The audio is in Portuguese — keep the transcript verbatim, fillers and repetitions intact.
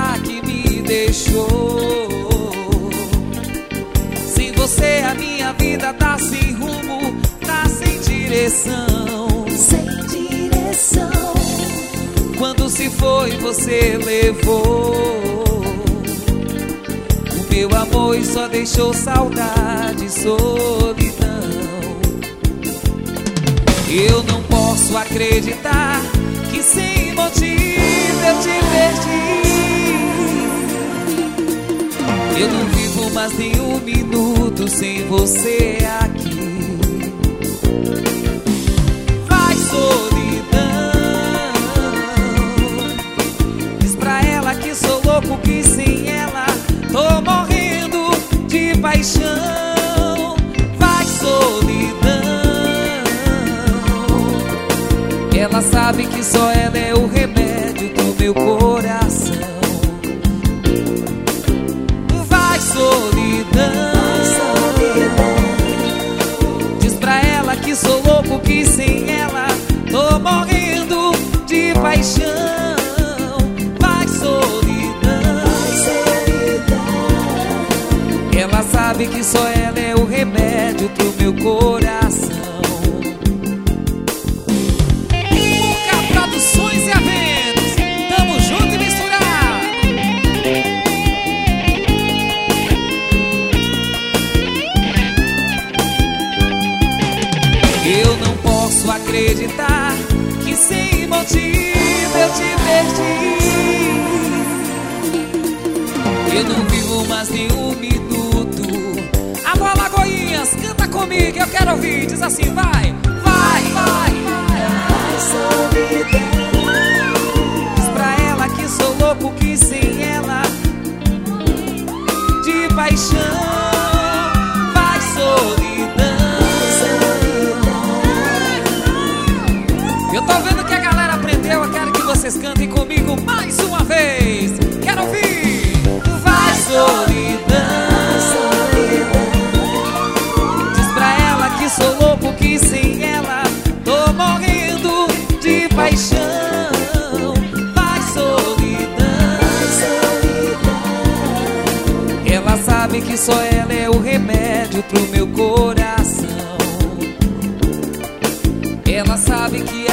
será que me deixou? Sem você a minha vida tá sem rumo, tá sem direção. Sem direção. Quando se foi você levou o meu amor e só deixou saudade e solidão. Eu não posso acreditar que sem motivo eu te perdi. Eu não vivo mais nem um minuto sem você aqui. Vai, solidão, diz pra ela que sou louco, que sem ela tô morrendo de paixão. Vai, solidão, ela sabe que só ela é o remédio do meu coração. Vai, solidão, diz pra ela que sou louco, que sem ela tô morrendo de paixão. Vai, solidão, ela sabe que só ela é o remédio do meu coração. Produções e eventos, tamo junto e misturado. Eu não posso acreditar que sem motivo eu te perdi. Eu não vivo mais nem um minuto. Alô, Alagoinhas, canta comigo, eu quero ouvir. Diz assim, vai, vai, vai, vai. Solidão. Diz pra ela que sou louco, que sem ela de paixão. Vai, solidão. Eu tô vendo que a galera aprendeu. Eu quero que vocês cantem comigo mais uma vez. Quero ouvir. Vai, solidão. Diz pra ela que sou louco, que sem ela tô morrendo de paixão. Vai, solidão. Ela sabe que só ela é o remédio pro meu coração. Ela sabe que